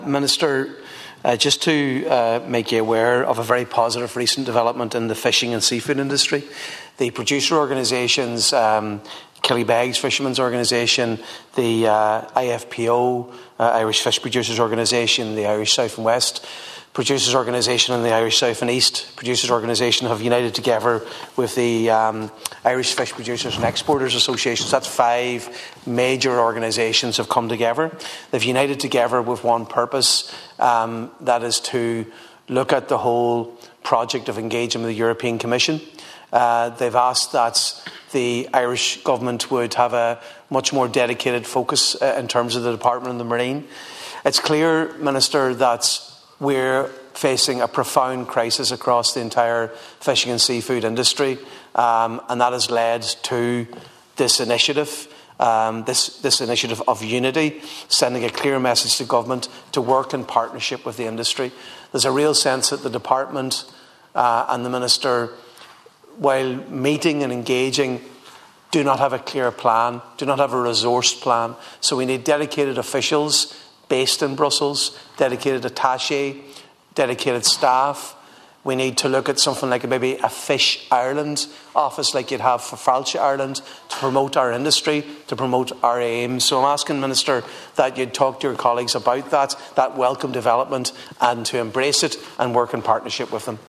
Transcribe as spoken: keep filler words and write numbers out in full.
Minister, uh, just to uh, make you aware of a very positive recent development in the fishing and seafood industry. The producer organisations, um, Killybegs Fishermen's Organisation, the uh, I F P O, uh, Irish Fish Producers Organisation, the Irish South and West Producers Organisation and the Irish South and East Producers Organisation have united together with the um, Irish Fish Producers and Exporters Association. So that's five major organisations have come together. They've united together with one purpose, um, that is to look at the whole project of engaging with the European Commission. Uh, they've asked that the Irish government would have a much more dedicated focus uh, in terms of the Department of the Marine. It's clear, Minister, that we're facing a profound crisis across the entire fishing and seafood industry, um, and that has led to this initiative, um, this, this initiative of unity, sending a clear message to government to work in partnership with the industry. There's a real sense that the department uh, and the minister, while meeting and engaging, do not have a clear plan, do not have a resourced plan. So we need dedicated officials based in Brussels, dedicated attaché, dedicated staff. We need to look at something like maybe a Fish Ireland office like you'd have for Fáilte Ireland to promote our industry, to promote our aims. So I'm asking, Minister, that you'd talk to your colleagues about that, that welcome development, and to embrace it and work in partnership with them.